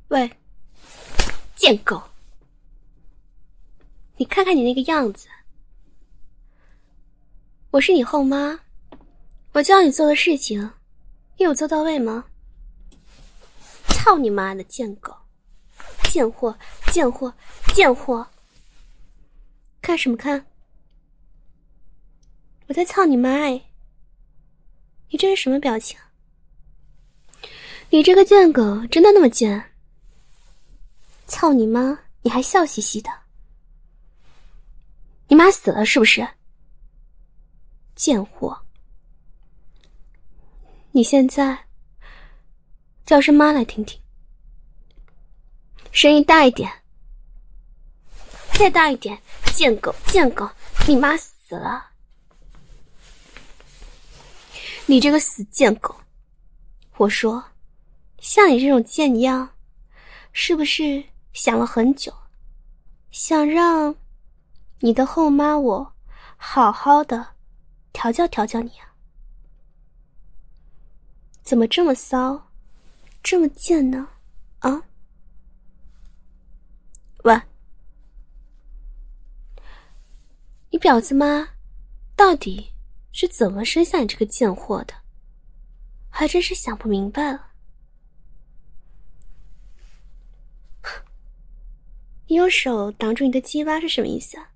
喂，贱狗，你看看你那个样子，我是你后妈，我叫你做的事情你有做到位吗？操你妈的贱狗，贱货贱货贱货，看什么看？我在操你妈哎！你这是什么表情？你这个贱狗真的那么贱？操你妈，你还笑嘻嘻的？你妈死了是不是？贱货！你现在叫声妈来听听，声音大一点，再大一点！贱狗贱狗，你妈死了！你这个死贱狗，我说像你这种贱样，是不是想了很久，想让你的后妈我好好的调教调教你啊？怎么这么骚，这么贱呢？啊？喂，你婊子妈到底是怎么生下你这个贱货的？还真是想不明白了。你用手挡住你的鸡巴是什么意思啊？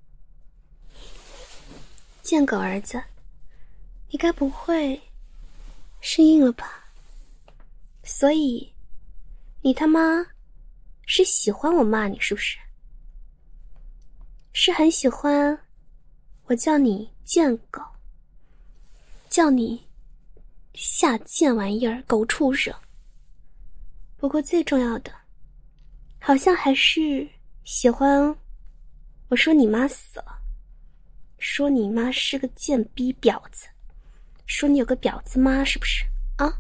贱狗儿子，你该不会是硬了吧？所以你他妈是喜欢我骂你是不是？是很喜欢我叫你贱狗，叫你下贱玩意儿，狗畜生。不过最重要的好像还是喜欢我说你妈死了，说你妈是个贱逼婊子，说你有个婊子妈是不是啊？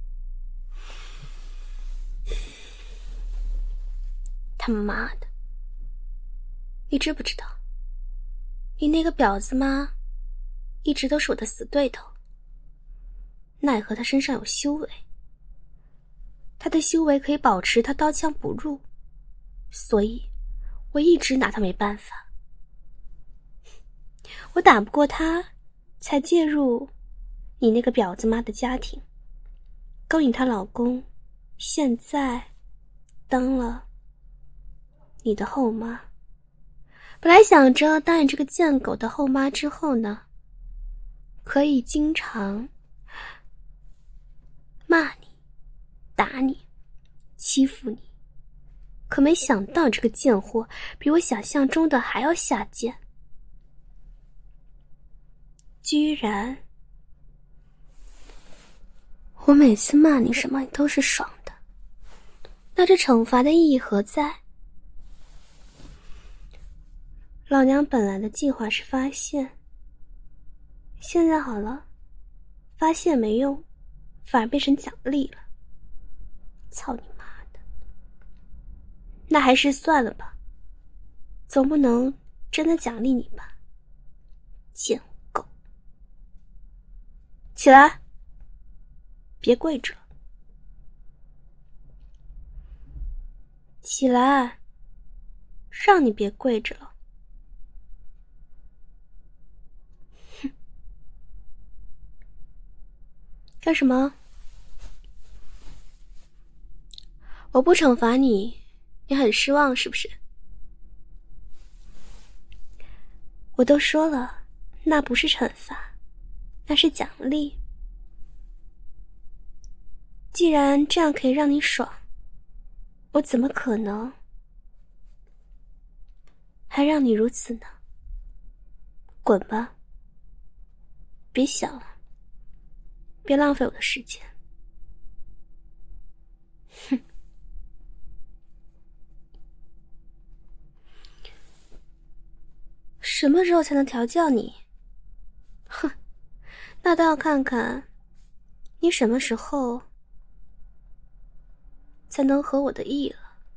他妈的，你知不知道你那个婊子妈一直都是我的死对头，奈何他身上有修为，他的修为可以保持他刀枪不入，所以我一直拿他没办法。我打不过他，才介入你那个婊子妈的家庭，勾引她老公，现在当了你的后妈。本来想着当你这个贱狗的后妈之后呢，可以经常骂你、打你、欺负你，可没想到这个贱货比我想象中的还要下贱，居然我每次骂你什么你都是爽的，那这惩罚的意义何在？老娘本来的计划是发现，现在好了，发现没用，反而变成奖励了。操你妈的！那还是算了吧，总不能真的奖励你吧，贱狗！起来，别跪着，起来，让你别跪着了。干什么？我不惩罚你，你很失望是不是？我都说了，那不是惩罚，那是奖励。既然这样可以让你爽，我怎么可能还让你如此呢？滚吧，别想了，别浪费我的时间。哼，什么时候才能调教你？哼，那倒要看看你什么时候才能合我的意了。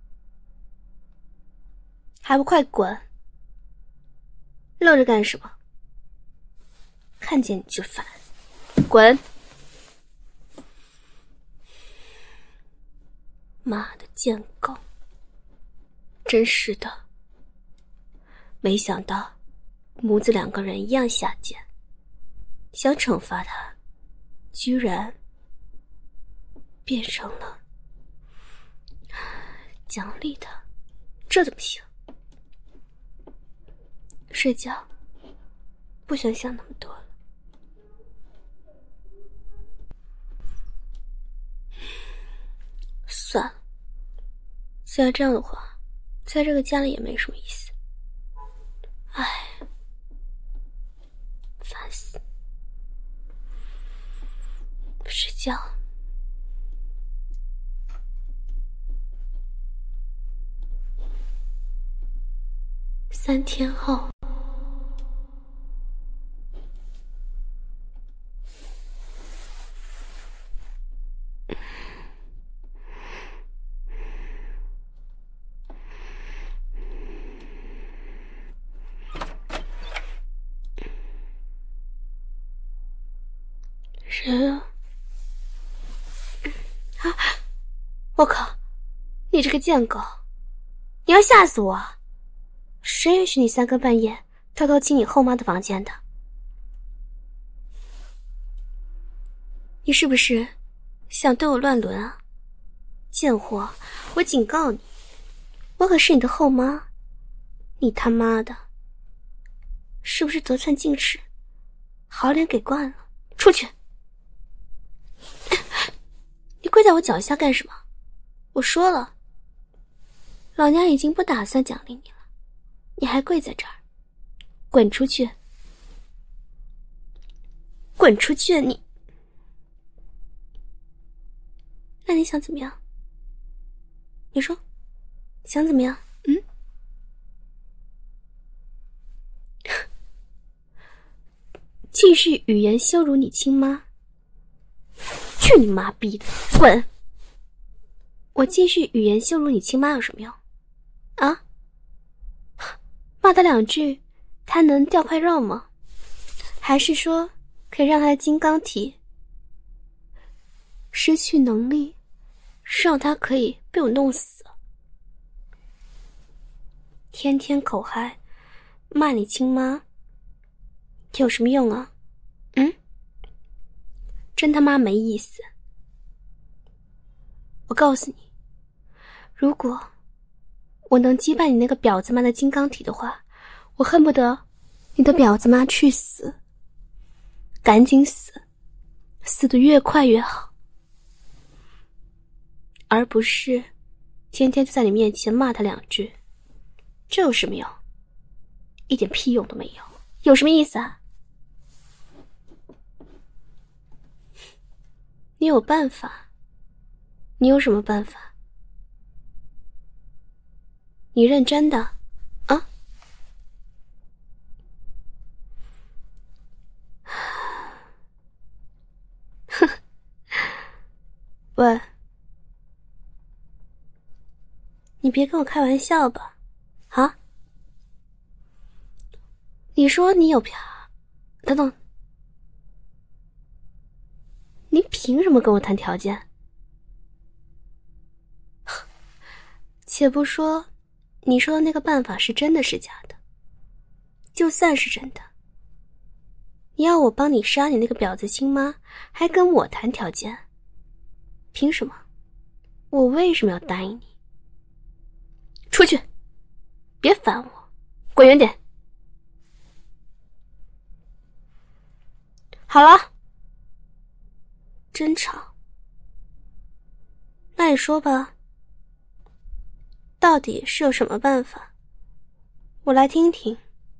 还不快滚！愣着干什么？看见你就烦，滚！ 妈的贱狗，真是的，没想到母子两个人一样下贱，想惩罚他，居然变成了奖励他，这怎么行？睡觉，不想想那么多了。算了，既然这样的话，在这个家里也没什么意思。唉，烦死！睡觉。3天后，谁啊？啊！我靠！你这个贱狗，你要吓死我！谁允许你3更半夜偷偷进你后妈的房间的？你是不是想对我乱伦啊？贱货，我警告你，我可是你的后妈，你他妈的是不是得寸进尺，好脸给惯了？出去！你跪在我脚下干什么？我说了，老娘已经不打算奖励你了，你还跪在这儿，滚出去！滚出去！那你想怎么样？你说，想怎么样？继续语言羞辱你亲妈？去你妈逼的！滚！我继续语言羞辱你亲妈有什么用？啊？骂他2句，他能掉块肉吗？还是说可以让他的金刚体失去能力，让他可以被我弄死？天天口嗨骂你亲妈有什么用啊？真他妈没意思！我告诉你，如果我能击败你那个婊子妈的金刚体的话，我恨不得你的婊子妈去死，赶紧死，死得越快越好，而不是天天就在你面前骂他2句，这有什么用？一点屁用都没有，有什么意思啊？你有办法？你有什么办法？你认真的啊？哼！喂，你别跟我开玩笑吧？啊？你说你有等等，你凭什么跟我谈条件？且不说你说的那个办法是真的是假的，就算是真的，你要我帮你杀你那个婊子亲妈，还跟我谈条件，凭什么？我为什么要答应你？出去，别烦我，滚远点！好了，真吵。那你说吧，到底是有什么办法？我来听听。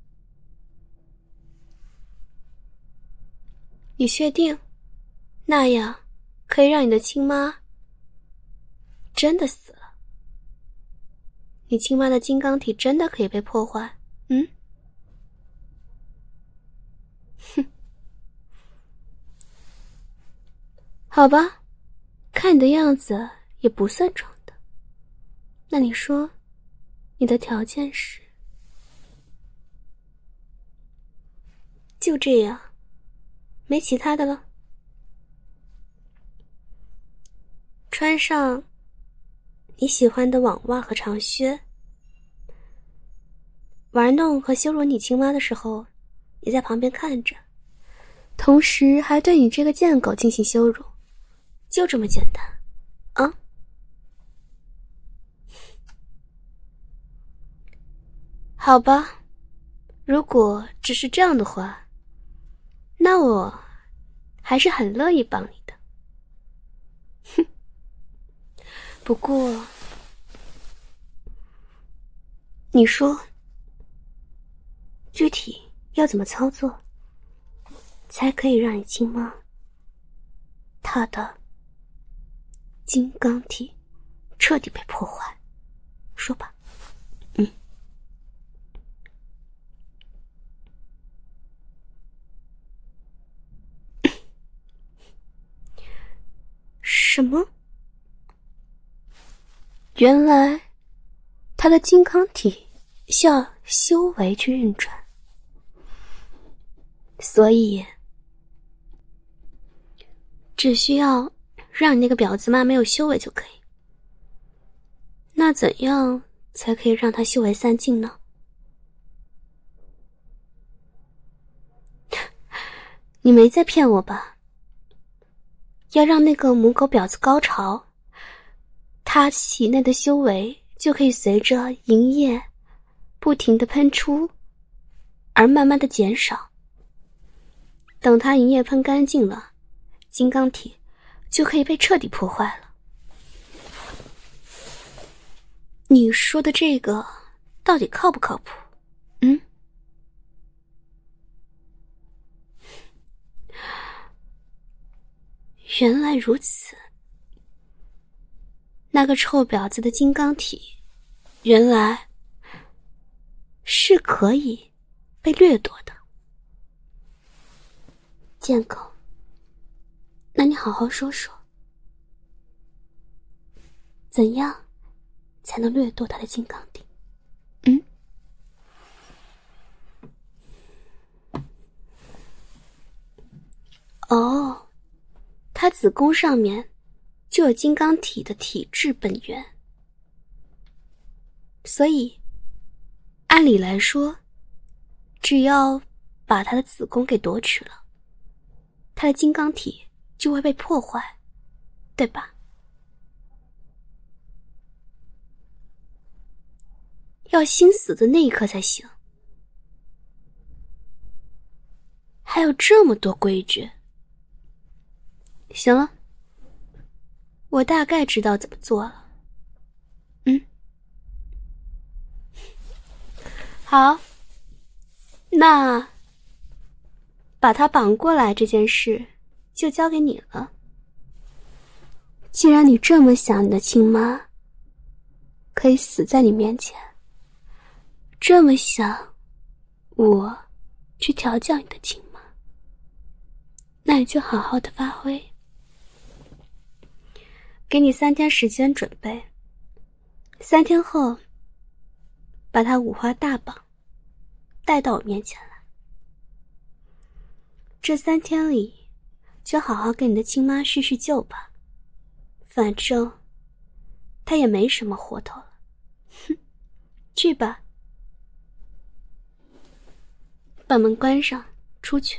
你确定那样可以让你的亲妈真的死了？你亲妈的金刚体真的可以被破坏？哼，好吧，看你的样子也不算装的。那你说，你的条件是？就这样，没其他的了？穿上你喜欢的网袜和长靴，玩弄和羞辱你亲妈的时候，也在旁边看着，同时还对你这个贱狗进行羞辱，就这么简单，啊？好吧，如果只是这样的话，那我还是很乐意帮你的。哼，不过，你说，具体要怎么操作，才可以让你亲妈她的金刚体彻底被破坏？说吧。什么？原来他的金刚体需要修为去运转，所以只需要让你那个婊子妈没有修为就可以。那怎样才可以让他修为散尽呢？你没在骗我吧？要让那个母狗婊子高潮，她体内的修为就可以随着营液不停地喷出而慢慢地减少。等她营液喷干净了，金刚体就可以被彻底破坏了。你说的这个到底靠不靠谱？原来如此，那个臭婊子的金刚体原来是可以被掠夺的。贱狗，那你好好说说，怎样才能掠夺他的金刚体？哦，他子宫上面就有金刚体的体质本源，所以按理来说，只要把他的子宫给夺取了，他的金刚体就会被破坏，对吧？要心死的那一刻才行。还有这么多规矩。行了，我大概知道怎么做了。好，那把他绑过来这件事就交给你了。既然你这么想你的亲妈可以死在你面前，这么想我去调教你的亲妈，那你就好好的发挥。给你3天时间准备，3天后把他五花大绑带到我面前来。这3天里就好好跟你的亲妈叙叙旧吧，反正她也没什么活头了。哼，去吧，把门关上，出去。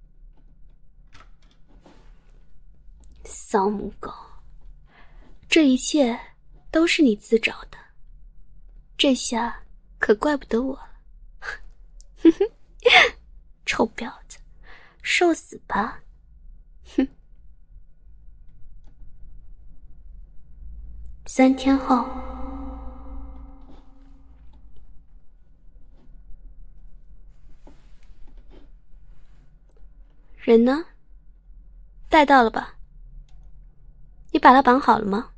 骚母狗，这一切都是你自找的，这下可怪不得我了。哼哼，臭婊子，受死吧！哼。3天后，人呢？带到了吧？你把他绑好了吗？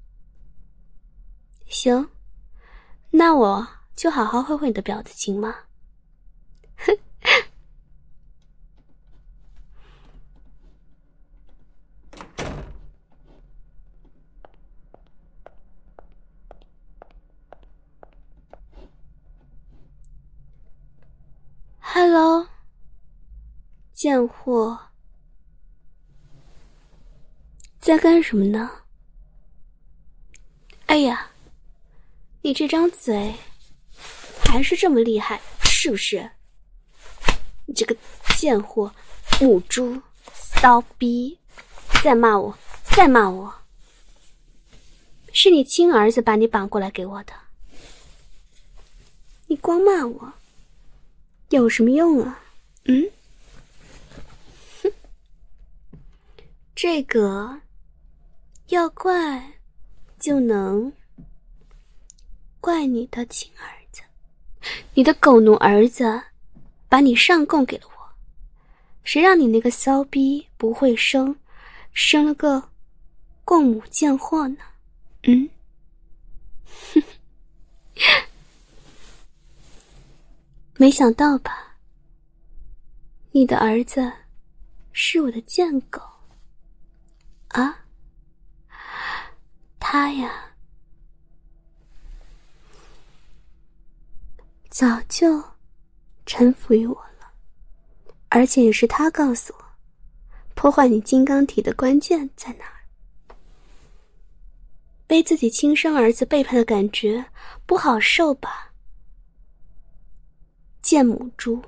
行，那我就好好会会你的婊子亲妈。哼。Hello， 贱货，在干什么呢？哎呀， 你这张嘴还是这么厉害，是不是？你这个贱货、母猪、骚逼！再骂我，再骂我！是你亲儿子把你绑过来给我的，你光骂我有什么用啊？哼，这个要怪就能怪你的亲儿子，你的狗奴儿子把你上供给了我，谁让你那个骚逼不会生，生了个共母贱货呢？没想到吧，你的儿子是我的贱狗啊，他呀早就臣服于我了，而且也是他告诉我破坏你金刚体的关键在哪儿。被自己亲生儿子背叛的感觉不好受吧，贱母猪。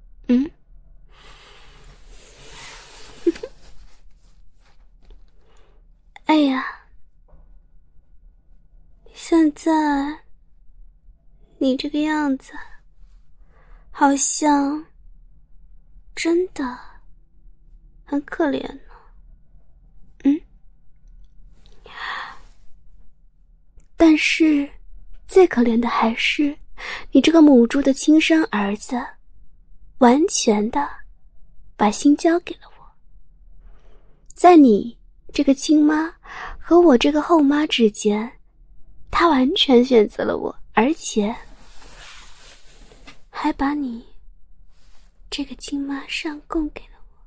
哎呀，现在你这个样子好像真的很可怜呢。但是最可怜的还是你这个母猪的亲生儿子完全的把心交给了我，在你这个亲妈和我这个后妈之间，他完全选择了我，而且还把你这个亲妈上供给了我。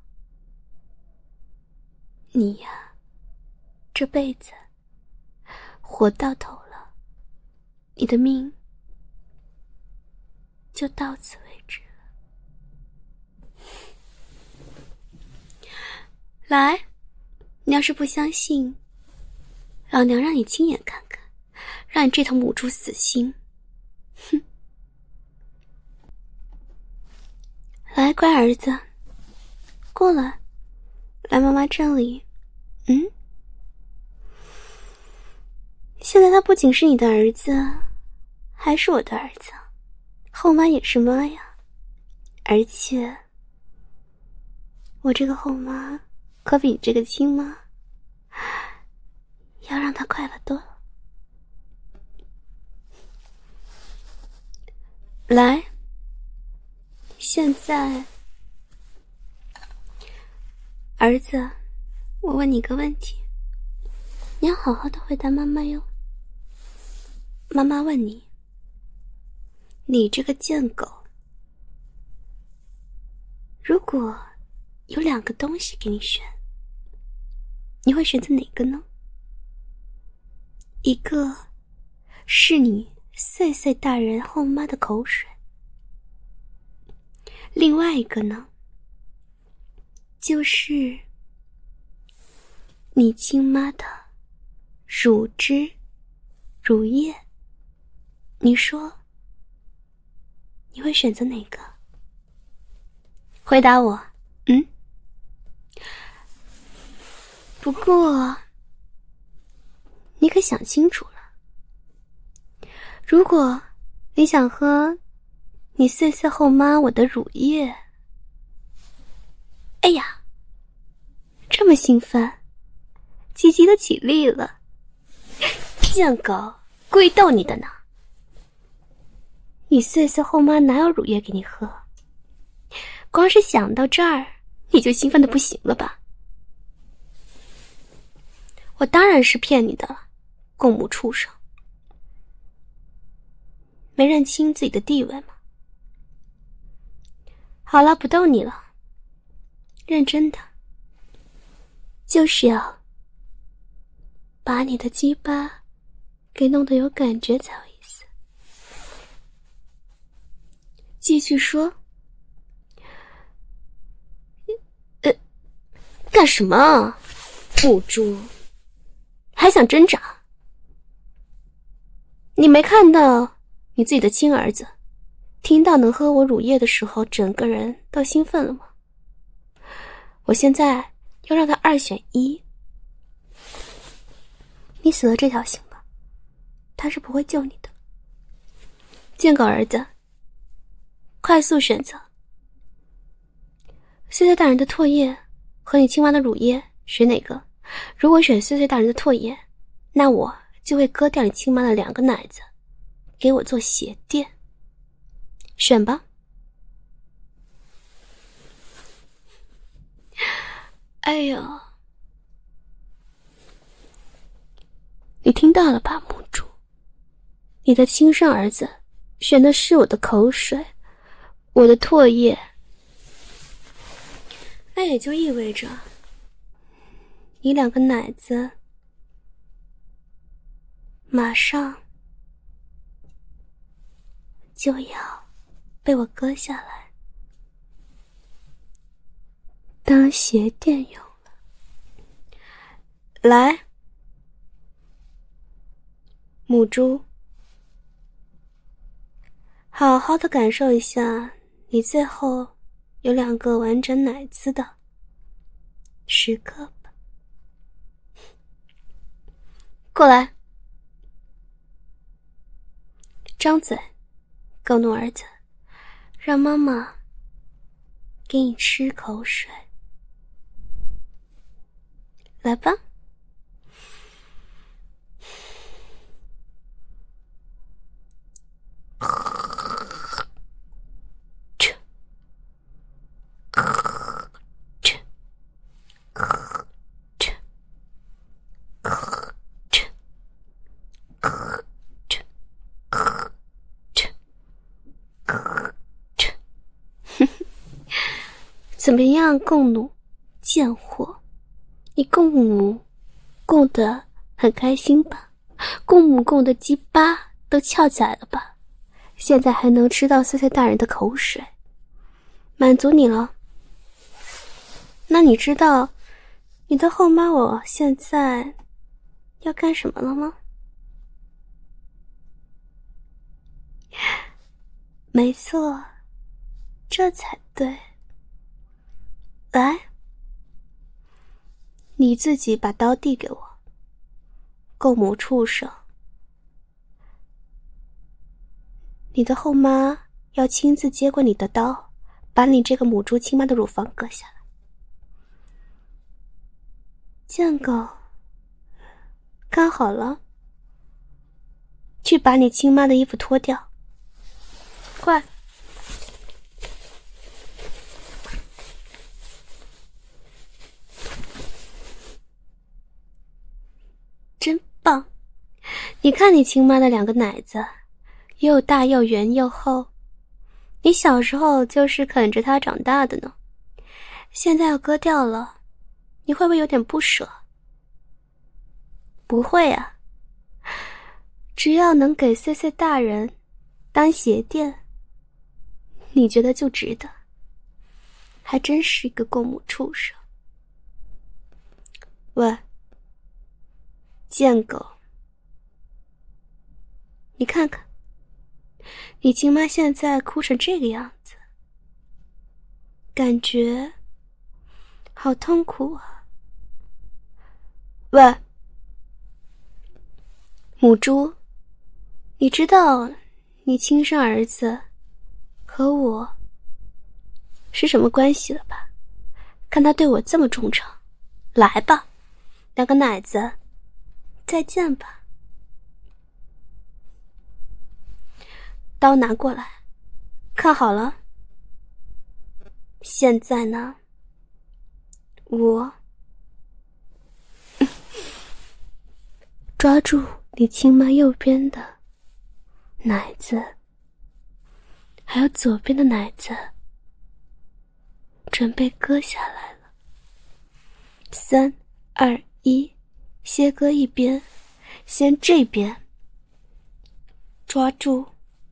你呀，这辈子活到头了，你的命就到此为止了。来，你要是不相信，老娘让你亲眼看看，让你这头母猪死心。哼！来，乖儿子，过来，来妈妈这里。现在他不仅是你的儿子，还是我的儿子，后妈也是妈呀。而且我这个后妈可比你这个亲妈要让他快乐多了。来，现在儿子，我问你个问题，你要好好的回答妈妈哟。妈妈问你，你这个贱狗，如果有2个东西给你选，你会选择哪个呢？一个是你岁岁大人后妈的口水，另外一个呢，就是你亲妈的乳汁、乳液。你说你会选择哪个？回答我。不过你可想清楚了，如果你想喝你岁岁后妈我的乳液，哎呀，这么兴奋，鸡鸡都起立了。贱狗，故意逗你的呢。你岁岁后妈哪有乳液给你喝？光是想到这儿，你就兴奋的不行了吧？我当然是骗你的了，共母畜生，没认清自己的地位吗？好了，不逗你了，认真的，就是要把你的鸡巴给弄得有感觉才有意思。继续说。干什么？母猪，还想挣扎？ 你没看到你自己的亲儿子听到能喝我乳液的时候整个人都兴奋了吗？我现在要让他2选1，你死了这条心吧，他是不会救你的。贱狗儿子，快速选择岁岁大人的唾液和你青蛙的乳液，选哪个？如果选岁岁大人的唾液，那我就会割掉你亲妈的2个奶子，给我做鞋垫。选吧。哎呦，你听到了吧，母猪？你的亲生儿子选的是我的口水，我的唾液，那也就意味着你2个奶子马上就要被我割下来当鞋垫用了。来，母猪，好好的感受一下你最后有2个完整奶子的时刻吧。过来，张嘴，狗奴儿子，让妈妈给你吃口水。来吧。怎么样，共奴贱货，你共母共得很开心吧？共母共的鸡巴都翘起来了吧？现在还能吃到岁岁大人的口水，满足你了。那你知道你的后妈我现在要干什么了吗？没错，这才对。来，你自己把刀递给我，狗母畜生。你的后妈要亲自接过你的刀，把你这个母猪亲妈的乳房割下来。贱狗，看好了，去把你亲妈的衣服脱掉，快！真棒！你看你亲妈的2个奶子，又大又圆又厚，你小时候就是啃着它长大的呢。现在要割掉了，你会不会有点不舍？不会啊，只要能给岁岁大人当鞋垫，你觉得就值得。还真是一个共母畜生。喂，贱狗，你看看，你亲妈现在哭成这个样子，感觉好痛苦啊。喂，母猪，你知道你亲生儿子和我是什么关系了吧？看他对我这么忠诚，来吧，2个奶子，再见吧。刀拿过来，看好了。现在呢，我抓住你亲妈右边的奶子，还有左边的奶子，准备割下来了。3、2、1，切割一边，先这边，抓住。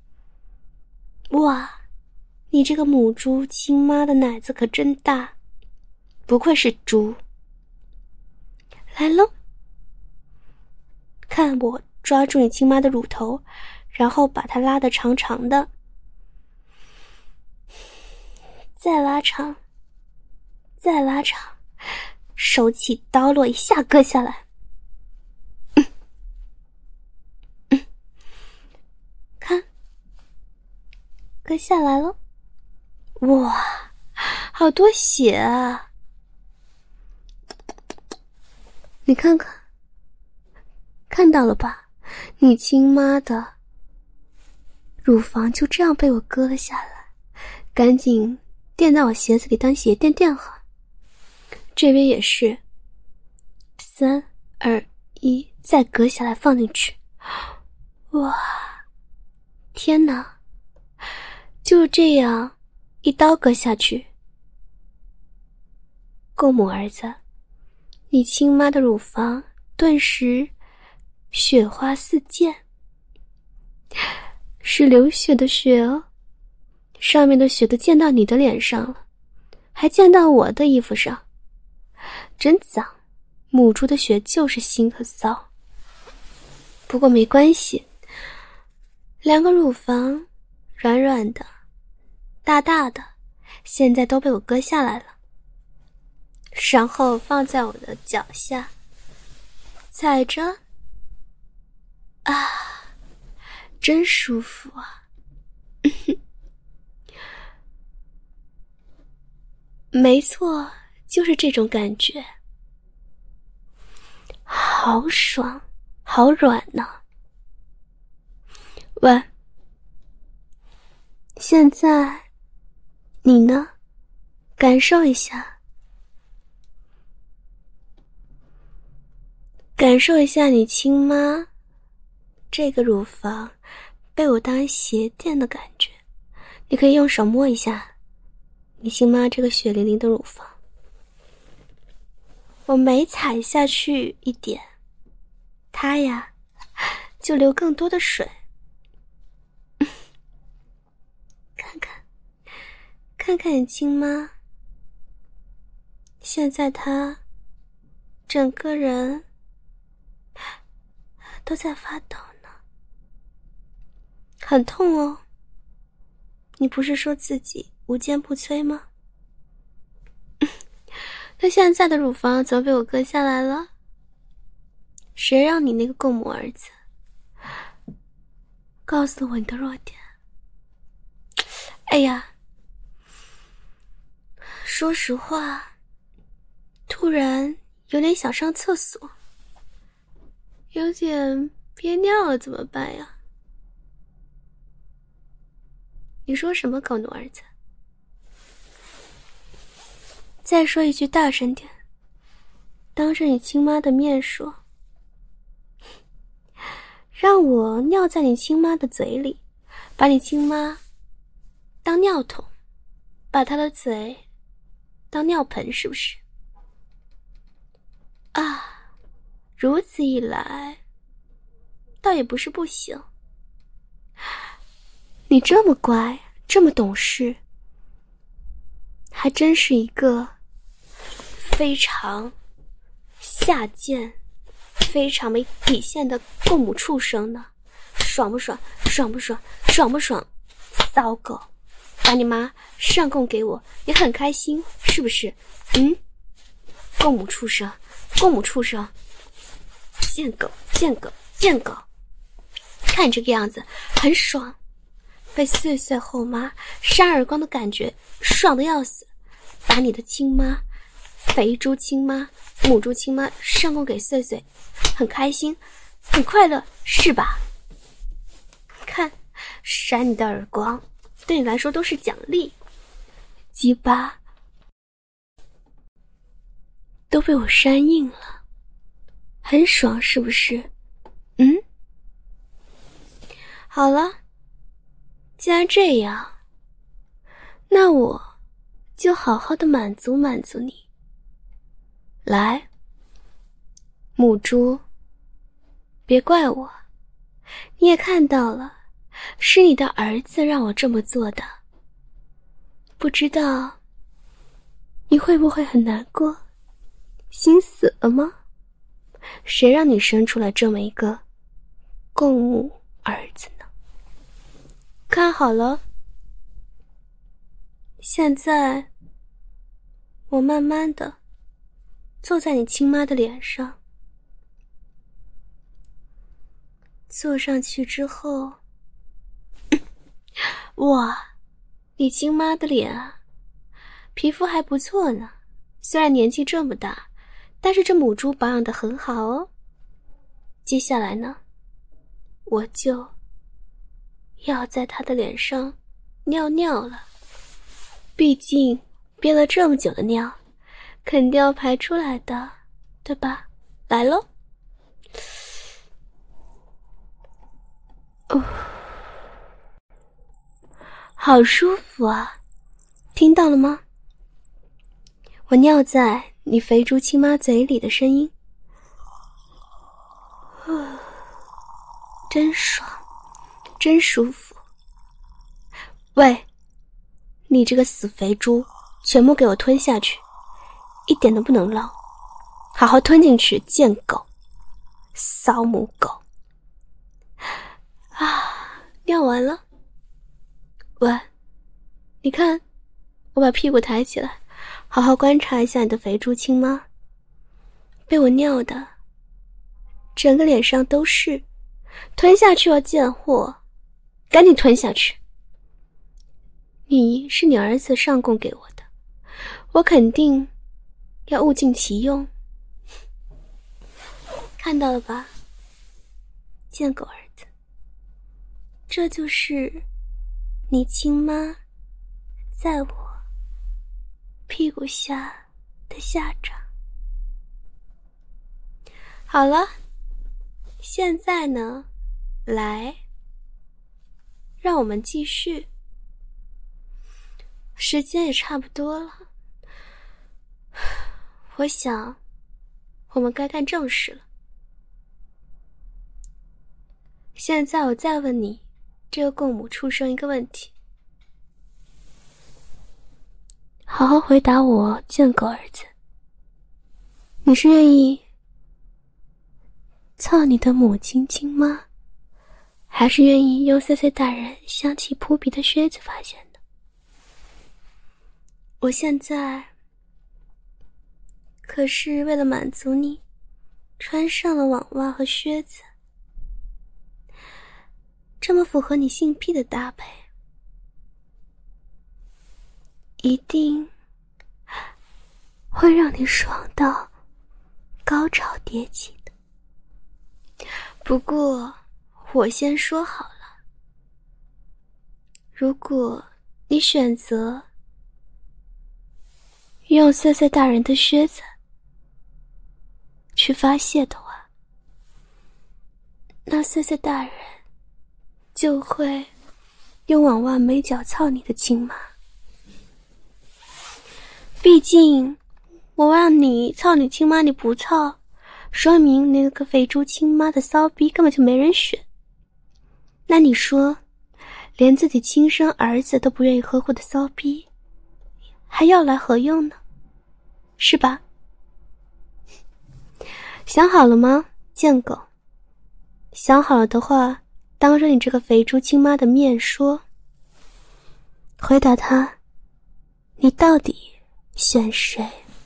哇，你这个母猪亲妈的奶子可真大，不愧是猪。来喽，看我抓住你亲妈的乳头，然后把它拉得长长的，再拉长，再拉长，手起刀落，一下割下来。看，割下来了。哇，好多血啊！你看看，看到了吧？你亲妈的乳房就这样被我割了下来，赶紧垫到我鞋子里当鞋垫垫好。这边也是，3、2、1，再割下来放进去。哇，天哪！就这样一刀割下去。够母儿子，你亲妈的乳房顿时血花四溅，是流血的血哦，上面的血都溅到你的脸上了，还溅到我的衣服上，真脏。母猪的血就是腥和骚。不过没关系，两个乳房软软的大大的，现在都被我割下来了，然后放在我的脚下，踩着，啊，真舒服啊！没错，就是这种感觉，好爽，好软呢。喂，现在你呢？感受一下，感受一下你亲妈这个乳房被我当鞋垫的感觉。你可以用手摸一下你亲妈这个血淋淋的乳房，我每踩下去一点，它呀就流更多的水。看看你亲妈，现在她整个人都在发抖呢，很痛哦。你不是说自己无坚不摧吗？那现在的乳房怎么被我割下来了？谁让你那个共母儿子告诉我你的弱点？哎呀，说实话，突然有点想上厕所，有点憋尿了，怎么办呀？你说什么狗奴儿子？再说一句大声点，当着你亲妈的面说，让我尿在你亲妈的嘴里，把你亲妈当尿桶，把她的嘴当尿盆，是不是？啊，如此一来，倒也不是不行。你这么乖，这么懂事，还真是一个非常下贱、非常没底线的共母畜生呢。爽不爽？爽不爽？爽不爽？骚狗，把你妈上供给我，也很开心，是不是？共母畜生，共母畜生，贱狗，贱狗，贱狗！看你这个样子，很爽。被碎碎后妈扇耳光的感觉爽得要死，把你的亲妈、肥猪亲妈、母猪亲妈上供给碎碎，很开心，很快乐，是吧？看，扇你的耳光，对你来说都是奖励。鸡巴都被我扇硬了，很爽是不是？好了。既然这样，那我就好好的满足满足你。来，母猪，别怪我，你也看到了，是你的儿子让我这么做的。不知道你会不会很难过，心死了吗？谁让你生出来这么一个共母儿子呢？看好了，现在我慢慢的坐在你亲妈的脸上，坐上去之后，哇，你亲妈的脸啊，皮肤还不错呢，虽然年纪这么大，但是这母猪保养得很好哦。接下来呢，我就要在她的脸上尿尿了，毕竟憋了这么久的尿肯定要排出来的，对吧？来咯。好舒服啊，听到了吗？我尿在你肥猪亲妈嘴里的声音，真爽，真舒服。喂，你这个死肥猪，全部给我吞下去，一点都不能漏，好好吞进去，贱狗，骚母狗。啊，尿完了。喂，你看，我把屁股抬起来，好好观察一下你的肥猪亲妈，被我尿的整个脸上都是，吞下去啊，贱货，赶紧吞下去。你是你儿子上供给我的，我肯定要物尽其用。看到了吧，贱狗儿子，这就是你亲妈在我屁股下的下场。好了，现在呢，来，让我们继续，时间也差不多了，我想我们该干正事了。现在我再问你这个共母畜生一个问题，好好回答我，贱狗儿子，你是愿意操你的母亲亲妈，还是愿意用CC大人香气扑鼻的靴子发现的？我现在可是为了满足你，穿上了网袜和靴子，这么符合你性癖的搭配，一定会让你爽到高潮迭起的。不过我先说好了，如果你选择用CC大人的靴子去发泄的话，那CC大人就会用网袜美脚操你的亲妈。毕竟我让你操你亲妈你不操，说明那个肥猪亲妈的骚逼根本就没人选。那你说，连自己亲生儿子都不愿意呵护的骚逼，还要来何用呢？是吧？想好了吗，贱狗？想好了的话，当着你这个肥猪亲妈的面说，回答他，你到底选谁？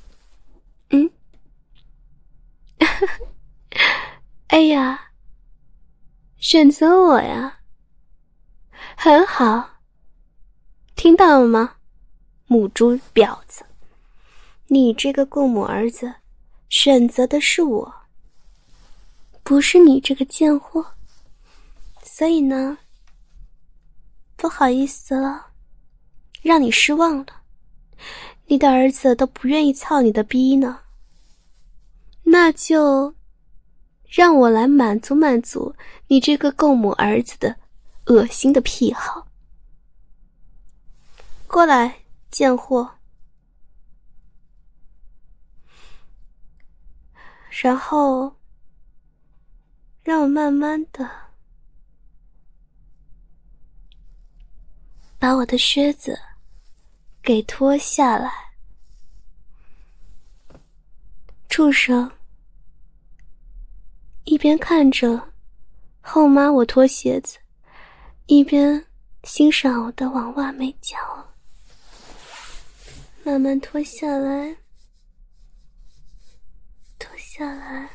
哎呀，选择我呀，很好，听到了吗，母猪婊子，你这个共母儿子选择的是我，不是你这个贱货，所以呢，不好意思了，让你失望了，你的儿子都不愿意操你的逼呢，那就让我来满足满足你这个共母儿子的恶心的癖好。过来，贱货。然后让我慢慢的把我的靴子给脱下来。畜生一边看着后妈我脱鞋子，一边欣赏我的网袜美脚，慢慢脱下来，脱下来，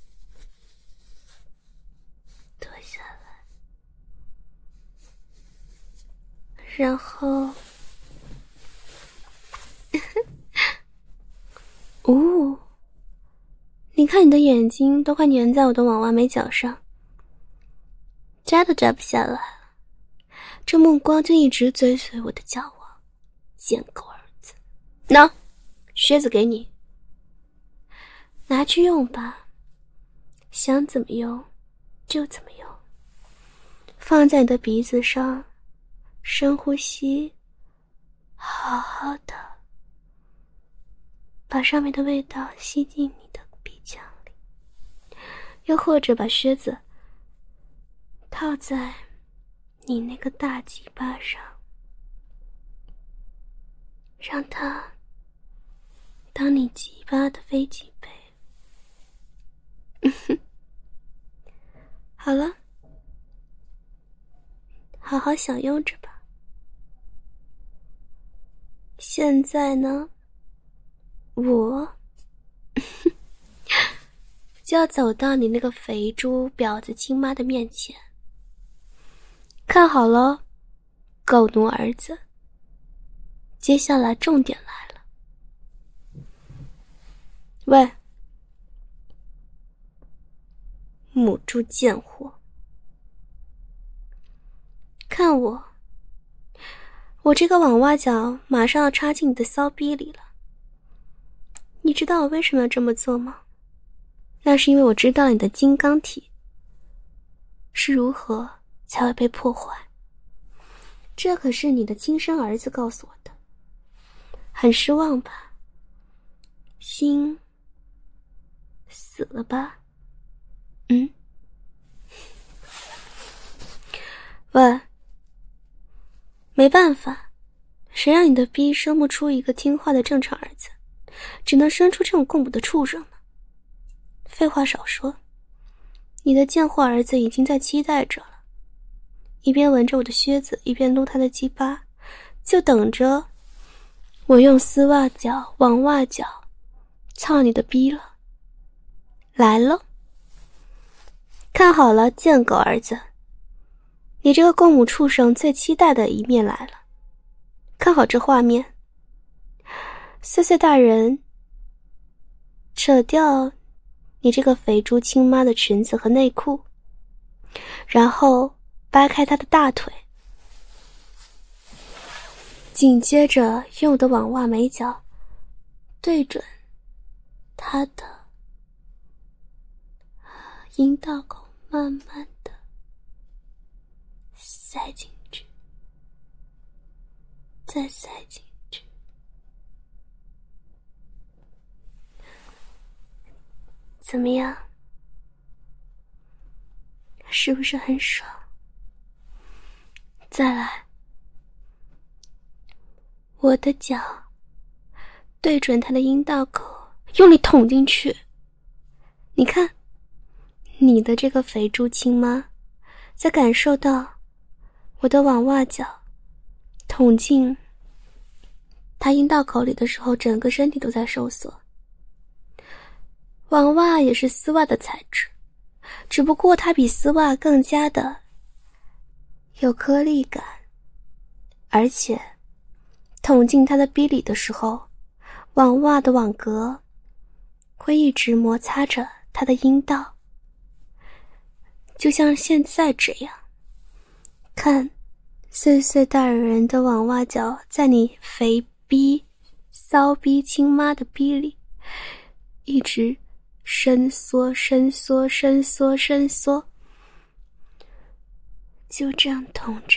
脱下来，然后哦，你看你的眼睛都快粘在我的网袜美脚上，摘都摘不下来了，这目光就一直追随我的脚往，贱狗儿子。喏，靴子给你，拿去用吧，想怎么用就怎么用，放在你的鼻子上，深呼吸，好好的把上面的味道吸进你的鼻腔里，又或者把靴子套在你那个大鸡巴上，让它当你鸡巴的飞机杯。好了，好好享用着吧。现在呢，我就要走到你那个肥猪婊子亲妈的面前，看好了，狗奴儿子，接下来重点来了。喂，母猪贱货，看我这个网袜脚马上要插进你的骚逼里了。你知道我为什么要这么做吗？那是因为我知道你的金刚体是如何才会被破坏，这可是你的亲生儿子告诉我的。很失望吧？心死了吧？喂，没办法，谁让你的逼生不出一个听话的正常儿子，只能生出这种共母的畜生呢。废话少说，你的贱货儿子已经在期待着了，一边闻着我的靴子，一边撸他的鸡巴，就等着我用丝袜脚、网袜脚操你的逼了。来了，看好了，贱狗儿子，你这个共母畜生最期待的一面来了，看好这画面。岁岁大人扯掉你这个肥猪亲妈的裙子和内裤，然后掰开她的大腿，紧接着用我的网袜美脚对准她的阴道口，慢慢的塞进去，再塞进去。怎么样？是不是很爽？再来，我的脚对准他的阴道口，用力捅进去。你看，你的这个肥猪亲妈在感受到我的网袜脚捅进他阴道口里的时候，整个身体都在收缩。网袜也是丝袜的材质，只不过它比丝袜更加的有颗粒感，而且捅进他的逼里的时候，网袜的网格会一直摩擦着他的阴道，就像现在这样。看，岁岁大人的网袜脚在你肥逼、骚逼亲妈的逼里一直伸缩伸缩伸缩伸缩，就这样捅着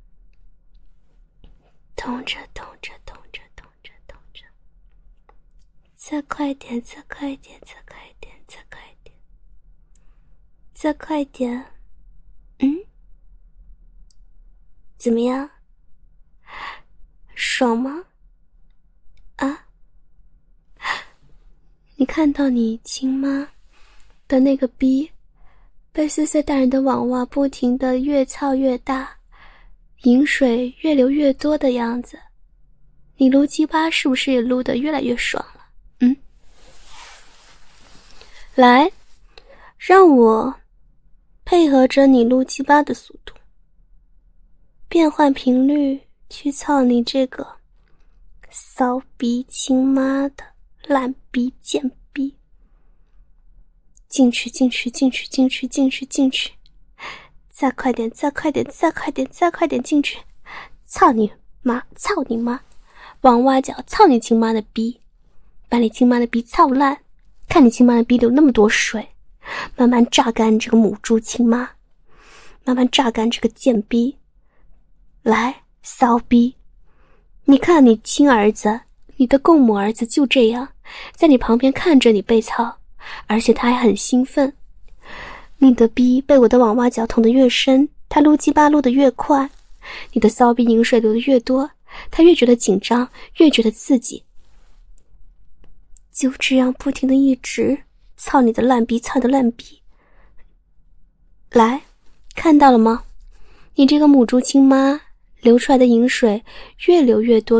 捅着捅着捅着捅着捅着，再快点，再快点，再快点，再快点，再快点。怎么样？爽吗？啊？你看到你亲妈的那个逼被岁大人的网袜不停地越操越大，饮水越流越多的样子，你撸鸡巴是不是也撸得越来越爽了？来，让我配合着你撸鸡巴的速度，变换频率去操你这个骚逼亲妈的烂逼贱逼。进去，再快点进去！操你妈！王蛙脚操你亲妈的逼，把你亲妈的逼操烂，看你亲妈的逼流那么多水，慢慢榨干这个母猪亲妈，慢慢榨干这个贱逼。来，骚逼，你看你亲儿子，你的共母儿子就这样在你旁边看着你被操，而且他还很兴奋。你的逼被我的网袜脚捅得越深，他撸鸡巴撸得越快，你的骚逼饮水流得越多，他越觉得紧张，越觉得刺激。就这样不停地一直操你的烂逼，操你的烂逼。来，看到了吗？你这个母猪亲妈流出来的饮水越流越多，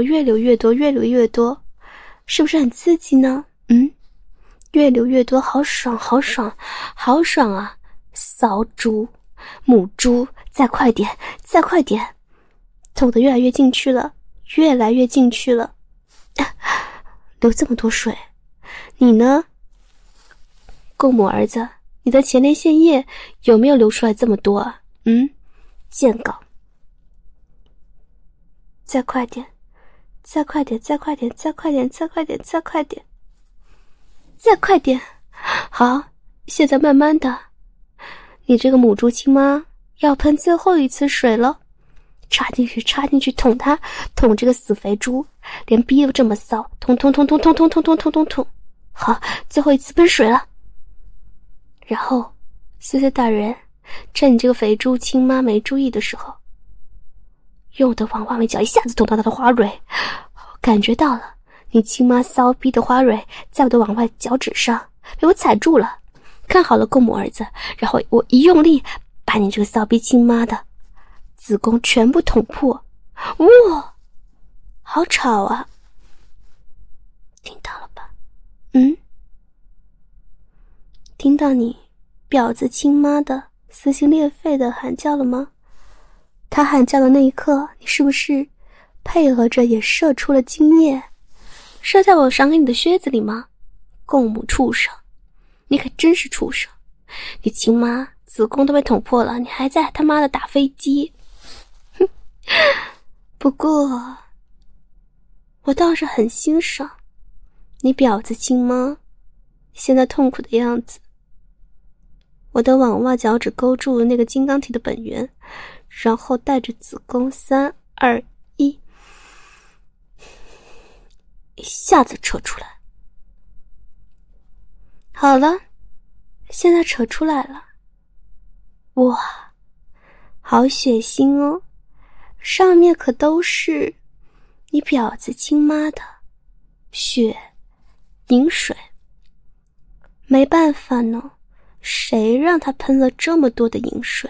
是不是很刺激呢？越流越多，好爽啊！骚猪，母猪，再快点，捅得越来越进去了，流这么多水，你呢？共母儿子，你的前列腺液有没有流出来这么多啊？贱狗！再快点！好，现在慢慢的，你这个母猪亲妈要喷最后一次水了，插进去捅它，捅这个死肥猪，连逼都这么骚，捅。好，最后一次喷水了。然后岁大人趁你这个肥猪亲妈没注意的时候，用我的王袜尾脚一下子捅到他的花蕊，感觉到了你亲妈骚逼的花蕊在我的网外脚趾上被我踩住了。看好了共母儿子，然后我一用力把你这个骚逼亲妈的子宫全部捅破。哇，好吵啊，听到了吧？听到你婊子亲妈的撕心裂肺的喊叫了吗？他喊叫的那一刻，你是不是配合着也射出了精液，射在我赏给你的靴子里吗？共母畜生，你可真是畜生！你亲妈子宫都被捅破了，你还在他妈的打飞机。不过我倒是很欣赏你婊子亲妈现在痛苦的样子。我的网袜脚趾勾住了那个金刚体的本源，然后带着子宫3、2、1，一下子扯出来。好了，现在扯出来了。哇，好血腥哦，上面可都是你婊子亲妈的血饮水。没办法呢，谁让他喷了这么多的饮水？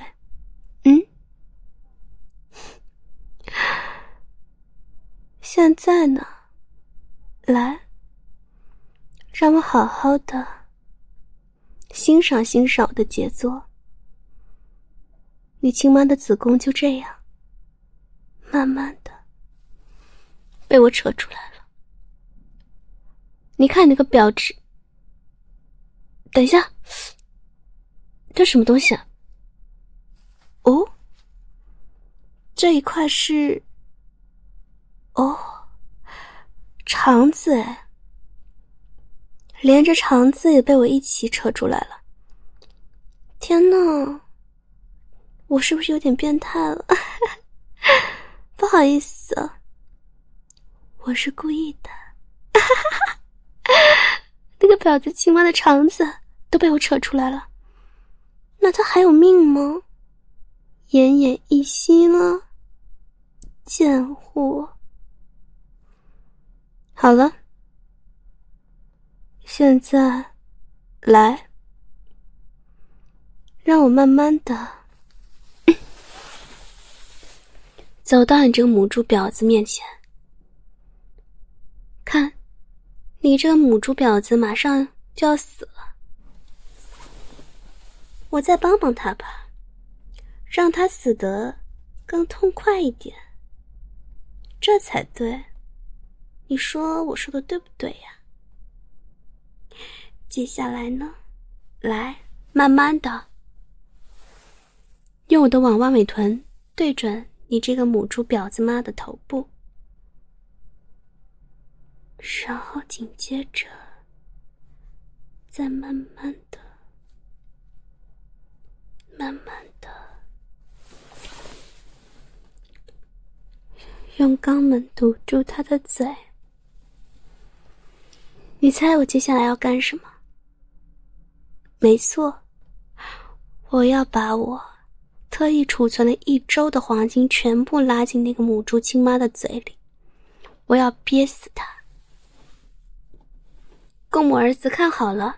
现在呢，来，让我好好的欣赏我的杰作。你亲妈的子宫就这样慢慢的被我扯出来了。你看你那个婊子，等一下，这什么东西啊？哦，这一块是肠子哎，连着肠子也被我一起扯出来了。天哪，我是不是有点变态了？不好意思，我是故意的。那个婊子亲妈的肠子都被我扯出来了，那他还有命吗？奄奄一息了，贱货。好了，现在来， 让我慢慢的走到你这个母猪婊子面前。看，你这个母猪婊子马上就要死了，我再帮帮他吧，让他死得更痛快一点，这才对。你说我说的对不对呀？接下来呢，来，慢慢的用我的网袜美臀对准你这个母猪婊子妈的头部，然后紧接着再慢慢的用肛门堵住她的嘴。你猜我接下来要干什么？没错，我要把我特意储存了1周的黄金全部拉进那个母猪亲妈的嘴里，我要憋死她。公母儿子看好了，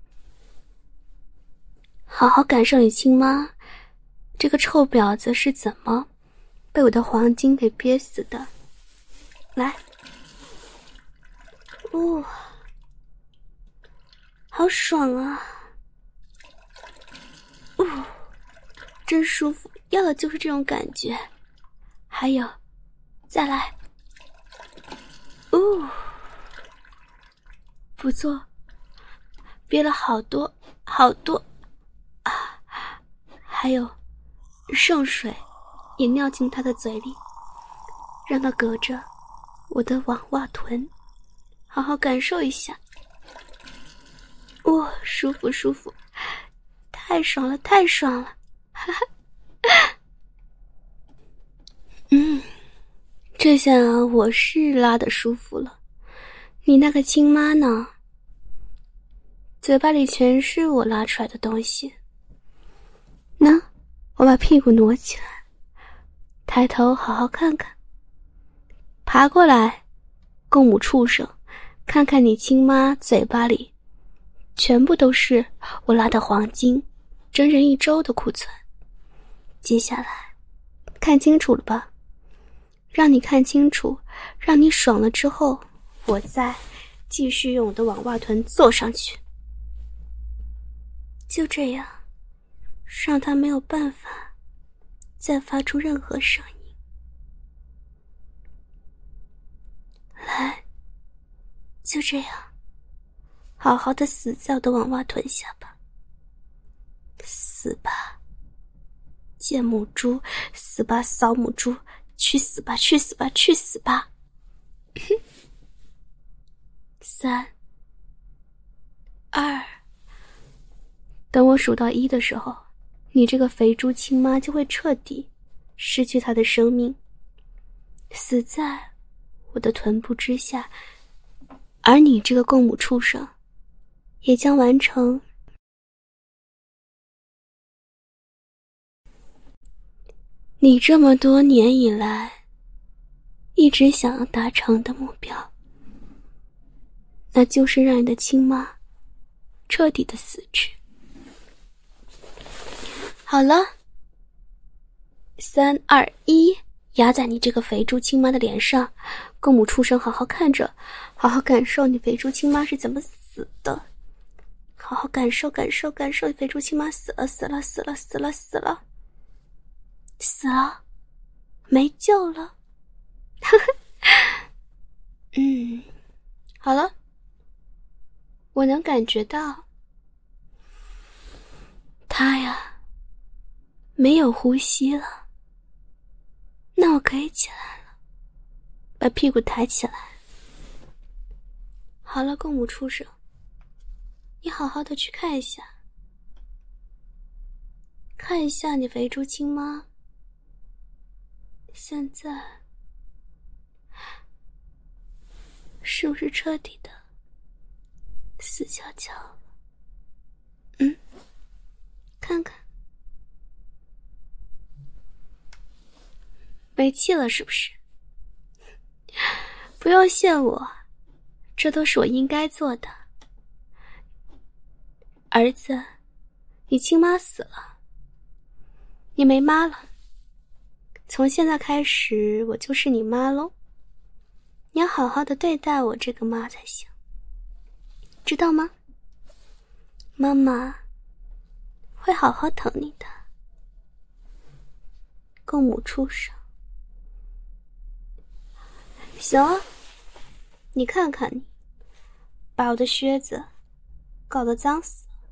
好好感受你亲妈这个臭婊子是怎么被我的黄金给憋死的。来，哇，好爽啊！真舒服，要的就是这种感觉。还有，再来，不错，憋了好多好多啊！还有，圣水也尿进他的嘴里，让他隔着我的网袜臀，好好感受一下。哇，舒服舒服，太爽了太爽了！哈哈，这下我是拉得舒服了。你那个亲妈呢？嘴巴里全是我拉出来的东西。那我把屁股挪起来，抬头好好看看。爬过来，公母畜生，看看你亲妈嘴巴里全部都是我拉的黄金，整整1周的库存。接下来看清楚了吧，让你看清楚，让你爽了之后，我再继续用我的网袜臀坐上去。就这样，让他没有办法再发出任何声音。来，就这样，好好的死在我的网袜臀下吧。死吧，贱母猪，死吧，骚母猪，去死吧，去死吧，去死吧！3、2，等我数到1的时候，你这个肥猪亲妈就会彻底失去她的生命，死在我的臀部之下，而你这个公母畜生也将完成你这么多年以来一直想要达成的目标，那就是让你的亲妈彻底的死去。好了，3、2、1，压在你这个肥猪亲妈的脸上，公母畜生好好看着，好好感受你肥猪亲妈是怎么死的，好好感受感受感受，肥猪亲妈死了死了死了死了死了死了，没救了。好了，我能感觉到他呀没有呼吸了，那我可以起来了，把屁股抬起来。好了，公母畜生，你好好的去看一下，看一下你肥猪亲妈现在是不是彻底的死翘翘了？看看，没气了是不是？不用谢我，这都是我应该做的。儿子，你亲妈死了， 你没妈了，从现在开始我就是你妈喽。你要好好的对待我这个妈才行，知道吗？妈妈会好好疼你的，公母畜生。行啊，你看看你，把我的靴子搞得脏死了。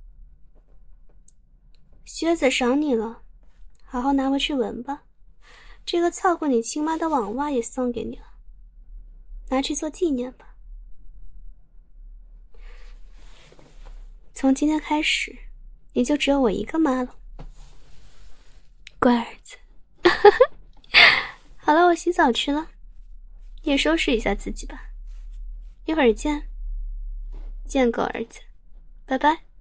靴子赏你了，好好拿回去闻吧。这个操过你亲妈的网袜也送给你了，拿去做纪念吧。从今天开始，你就只有我一个妈了，乖儿子。好了，我洗澡去了，也收拾一下自己吧。一会儿见，见狗儿子，拜拜。